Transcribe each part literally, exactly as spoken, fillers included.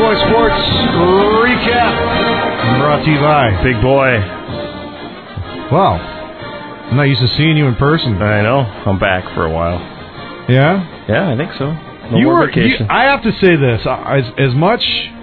Boy Sports Recap. Brought to you by Big Boy. Wow. I'm not used to seeing you in person. I know. I'm back for a while. Yeah? Yeah, I think so. No you more were, vacation. You, I have to say this. As, as much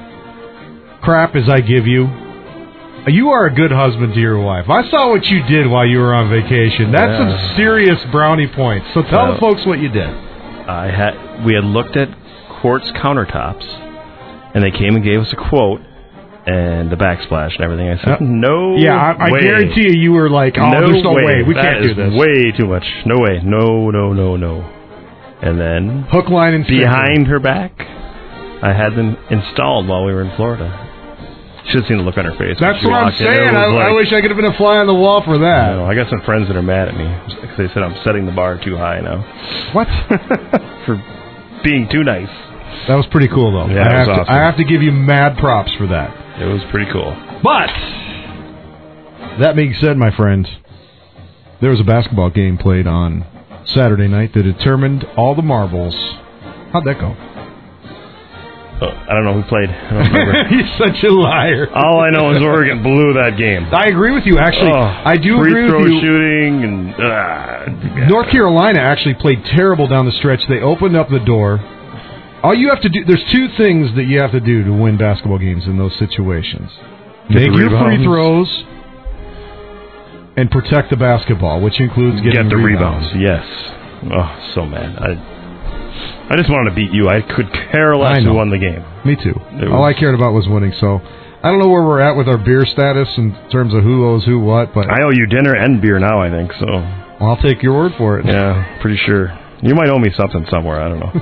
crap as I give you, you are a good husband to your wife. I saw what you did while you were on vacation. That's Yeah. some serious brownie points. So tell Uh, the folks what you did. I had we had looked at quartz countertops, and they came and gave us a quote and the backsplash and everything. I said, Uh, no Yeah, I, I way. guarantee you, you were like, oh, no there's no way. way. We That can't do is this. way too much. No way. No, no, no, no. And then Hook, line, and sinker. behind her back, I had them installed while we were in Florida. Should have seen the look on her face. when That's she what I'm walked in. It saying. was I, like- I wish I could have been a fly on the wall for that. No, I got some friends that are mad at me because they said I'm setting the bar too high now. What? For being too nice. That was pretty cool, though. Yeah, I, it have was to, awesome. I have to give you mad props for that. It was pretty cool. But, that being said, my friends, there was a basketball game played on Saturday night that determined all the marbles. How'd that go? Oh, I don't know who played. I don't remember. You're such a liar. All I know is Oregon blew that game. I agree with you, actually. Oh, I do free agree throw with you. shooting and uh, North Carolina actually played terrible down the stretch. They opened up the door. All you have to do, there's two things that you have to do to win basketball games in those situations. Get Make the your free rebounds. throws and protect the basketball, which includes getting get the rebounds. rebounds. Yes. Oh, so mad. I I just wanted to beat you. I could care less I know. who won the game. Me too. It All was- I cared about was winning. So I don't know where we're at with our beer status in terms of who owes who what, but I owe you dinner and beer now, I think, so I'll take your word for it. yeah, pretty sure. You might owe me something somewhere, I don't know.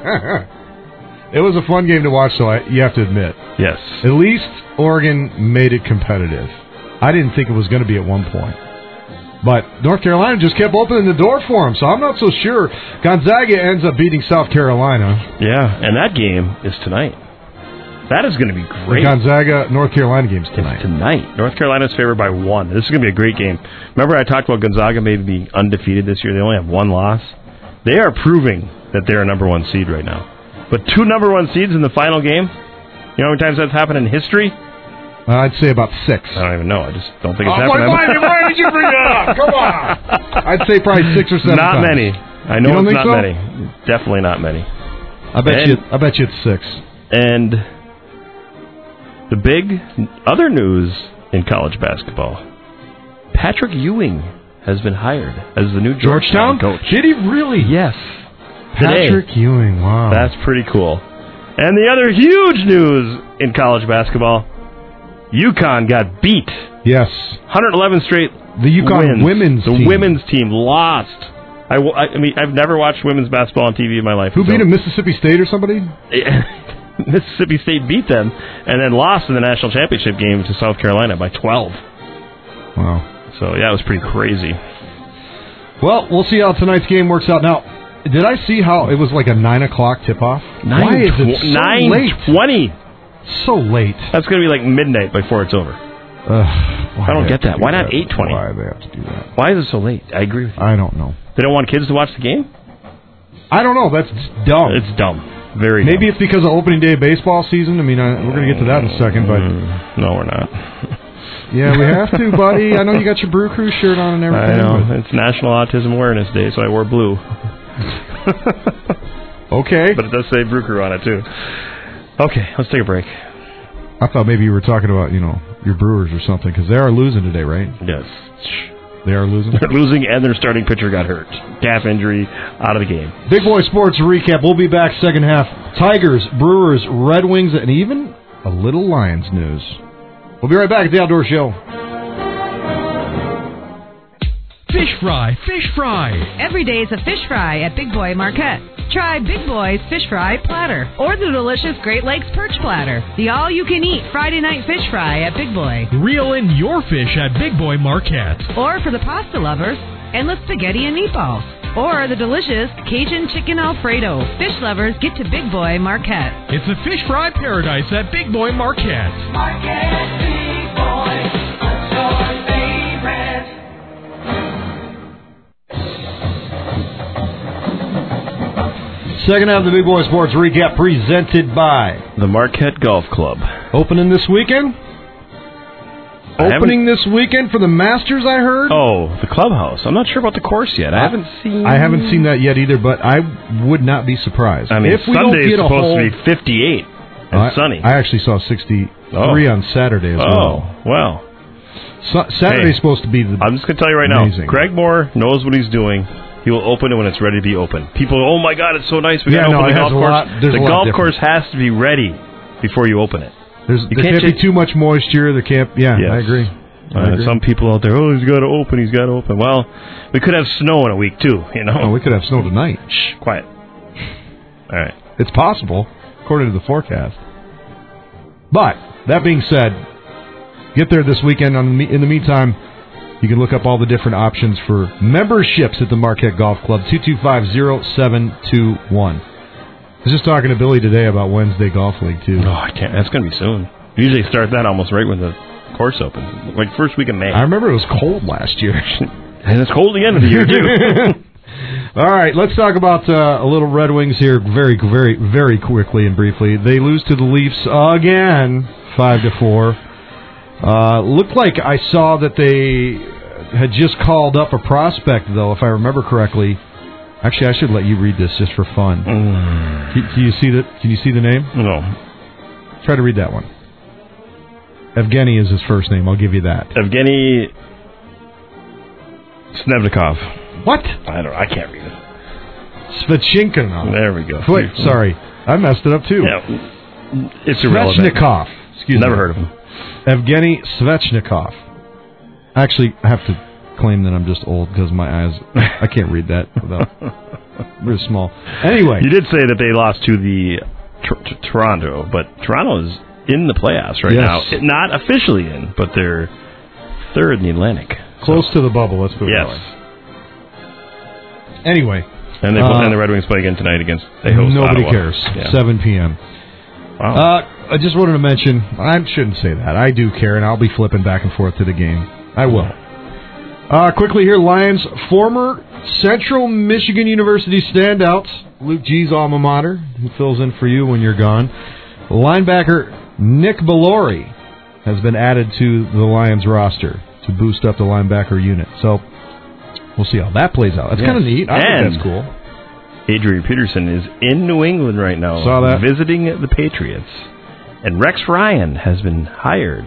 It was a fun game to watch, so I, you have to admit. Yes. At least Oregon made it competitive. I didn't think it was going to be at one point. But North Carolina just kept opening the door for them, so I'm not so sure. Gonzaga ends up beating South Carolina. Yeah, and that game is tonight. That is going to be The great. Gonzaga North Carolina game's tonight. It's tonight. North Carolina's favored by one. This is going to be a great game. Remember I talked about Gonzaga maybe being undefeated this year? They only have one loss. They are proving that they're a number one seed right now. But two number one seeds in the final game? You know how many times that's happened in history? Uh, I'd say about six. I don't even know. I just don't think it's Oh, happened. why, why, why did you bring it up? Come on. I'd say probably six or seven Not times. many. I know You don't it's think not so? many. Definitely not many. I bet And- you. I bet you it's six. And the big other news in college basketball, Patrick Ewing has been hired as the new Georgetown, coach. Did he really? Yes. Patrick Today. Ewing. Wow. That's pretty cool. And the other huge news in college basketball, UConn got beat. Yes. one hundred eleven straight The UConn wins. women's the team. women's team lost. I, w- I I mean, I've never watched women's basketball on T V in my life. Who so- beat him? Mississippi State or somebody? Mississippi State beat them and then lost in the national championship game to South Carolina by twelve. Wow. So, yeah, it was pretty crazy. Well, we'll see how tonight's game works out. Now, did I see how it was like a nine o'clock tip-off? Why is it so nine late? twenty. So late. That's going to be like midnight before it's over. Ugh, why I don't they get have to that. do Why not eight twenty? Why do they have to do that? Why is it so late? I agree with you. I don't know. They don't want kids to watch the game? I don't know. That's dumb. It's dumb. Very Maybe dumb. it's because of opening day of baseball season. I mean, I, we're going to get to that in a second, but Mm, no, we're not. yeah, we have to, buddy. I know you got your Brew Crew shirt on and everything. I know. but- It's National Autism Awareness Day, so I wore blue. Okay. But it does say Brew Crew on it, too. Okay, let's take a break. I thought maybe you were talking about, you know, your Brewers or something, because they are losing today, right? Yes. They are losing. They're losing, and their starting pitcher got hurt. Calf injury, out of the game. Big Boy Sports recap. We'll be back second half. Tigers, Brewers, Red Wings, and even a little Lions news. We'll be right back at the Outdoor Show. Fish fry, fish fry. Every day is a fish fry at Big Boy Marquette. Try Big Boy's Fish Fry Platter or the delicious Great Lakes Perch Platter. The all-you-can-eat Friday night fish fry at Big Boy. Reel in your fish at Big Boy Marquette. Or for the pasta lovers, endless spaghetti and meatballs. Or the delicious Cajun Chicken Alfredo. Fish lovers, get to Big Boy Marquette. It's a fish fry paradise at Big Boy Marquette. Marquette Big Boy, what's your favorite? Second half of the Big Boy Sports Recap presented by The Marquette Golf Club. Opening this weekend? Opening this weekend for the Masters, I heard? Oh, the clubhouse. I'm not sure about the course yet. I haven't seen... I haven't seen that yet either, but I would not be surprised. I mean, if we Sunday don't get is a supposed whole... to be fifty-eight and I, sunny. I actually saw sixty-three Oh. on Saturday as oh, well. well. So, Saturday's Hey, supposed to be the... I'm just going to tell you right now, Amazing. Greg Moore knows what he's doing. He will open it when it's ready to be open. People, oh my God, it's so nice. We Yeah, got to no, open it the has golf a course. lot- there's the a lot golf different. course has to be ready before you open it. There's, You there can't can't be just- too much moisture. There can't... Yeah, Yes. I agree. I Uh, agree. some people out there, oh, he's got to open, he's got to open. Well, we could have snow in a week, too, you know? Oh, we could have snow tonight. Shh, quiet. All right. It's possible, according to the forecast. But, that being said, get there this weekend. On the me- in the meantime, you can look up all the different options for memberships at the Marquette Golf Club, two two five, zero seven two one. I was just talking to Billy today about Wednesday Golf League, too. Oh, I can't. That's going to be soon. We usually start that almost right when the course opens, like first week of May. I remember it was cold last year. And it's cold again of the year, too. All right, let's talk about uh, a little Red Wings here very, very, very quickly and briefly. They lose to the Leafs again, five to four. Uh, looked like I saw that they had just called up a prospect, though, if I remember correctly. Actually, I should let you read this just for fun. Mm. Can, can you see the Can you see the name? No. Try to read that one. Evgeny is his first name. I'll give you that. Evgeny Snevnikov. What? I don't. I can't read it. Svechinkinov. There we go. Wait, sorry, I messed it up too. Yeah. It's irrelevant. Svechnikov. Excuse Never me. heard of him. Evgeny Svechnikov. Actually, I have to claim that I'm just old because my eyes, I can't read that without, really small. Anyway. You did say that they lost to the tr- tr- Toronto, but Toronto is in the playoffs right Yes. now. It- not officially in, but they're third in the Atlantic. Close to the bubble, let's put it that Yes. way. Anyway. And, they, Uh, and the Red Wings play again tonight against they host Nobody Ottawa. cares. Yeah. seven p.m. Wow. Uh, I just wanted to mention, I shouldn't say that. I do care, and I'll be flipping back and forth to the game. I will. Uh, quickly here, Lions former Central Michigan University standouts, Luke G's alma mater, who fills in for you when you're gone. Linebacker Nick Bellori has been added to the Lions roster to boost up the linebacker unit. So we'll see how that plays out. That's Yes. kind of neat. I And think that's cool. Adrian Peterson is in New England right now, Saw that. visiting the Patriots. And Rex Ryan has been hired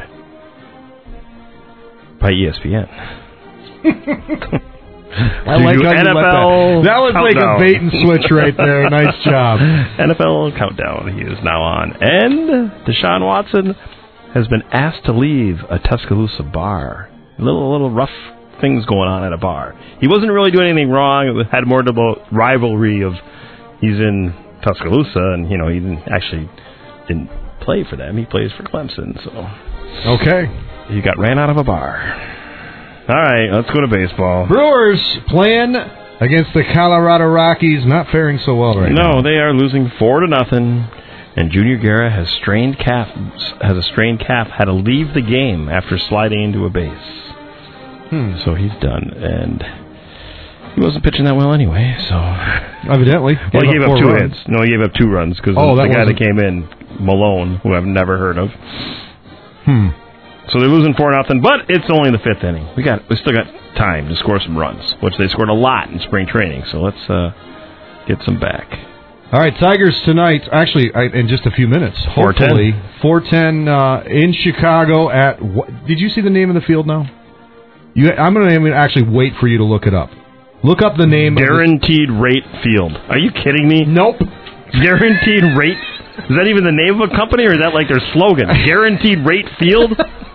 by E S P N. I To like do how you N F L let that. That was like a countdown. bait and switch right there. Nice job. N F L Countdown he is now on. And Deshaun Watson has been asked to leave a Tuscaloosa bar. Little little rough things going on at a bar. He wasn't really doing anything wrong. It had more to the rivalry of he's in Tuscaloosa and, you know, he didn't actually didn't play for them. He plays for Clemson, so Okay. he got ran out of a bar. All right, let's go to baseball. Brewers playing against the Colorado Rockies, not faring so well right now. No, they are losing four to nothing. And Junior Guerra has strained calf has a strained calf, had to leave the game after sliding into a base. Hmm. So he's done, and he wasn't pitching that well anyway. So Evidently. well, he gave up four two runs. hits. No, he gave up two runs because Oh, the, that the guy that wasn't- came in, Malone, who I've never heard of. Hmm. So they're losing four nothing, but it's only the fifth inning. We got we still got time to score some runs, which they scored a lot in spring training. So let's uh, get some back. All right, Tigers tonight. Actually, I, in just a few minutes. four ten. Hopefully, four ten uh, in Chicago at. What, did you see the name of the field now? You, I'm going to actually wait for you to look it up. Look up the name. Guaranteed Rate Field. Are you kidding me? Of the, nope. Guaranteed Rate. Is that even the name of a company, or is that like their slogan? Guaranteed Rate Field.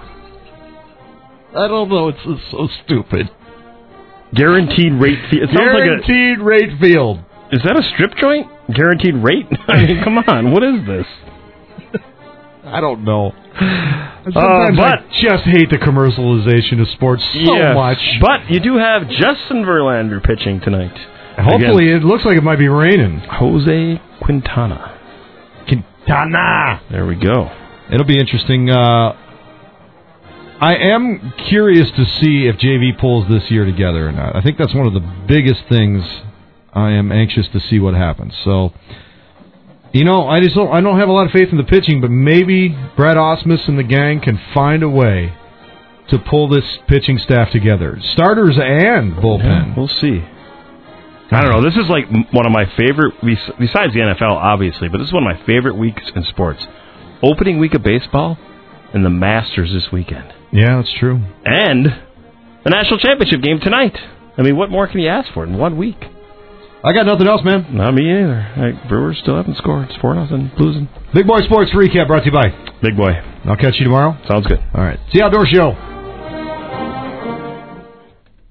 I don't know. It's, it's so stupid. Guaranteed Rate Field. It sounds Guaranteed rate field. like a. Is that a strip joint? Guaranteed Rate. I mean, come on. What is this? I don't know. Uh, Sometimes but I just hate the commercialization of sports so yes, much. But you do have Justin Verlander pitching tonight. Hopefully, it looks like it might be raining. Jose Quintana. Quintana. There we go. It'll be interesting. Uh, I am curious to see if J V pulls this year together or not. I think that's one of the biggest things I am anxious to see what happens. So, you know, I just don't, I don't have a lot of faith in the pitching, but maybe Brad Ausmus and the gang can find a way to pull this pitching staff together. Starters and bullpen. Yeah, we'll see. I don't know. This is like one of my favorite, besides the N F L, obviously, but this is one of my favorite weeks in sports. Opening week of baseball and the Masters this weekend. Yeah, that's true. And the national championship game tonight. I mean, what more can you ask for in one week? I got nothing else, man. Not me either. Like, Brewers still haven't scored. It's four nothing. Losing. Big Boy Sports Recap brought to you by Big Boy. I'll catch you tomorrow. Sounds good. All right. It's the Outdoor Show.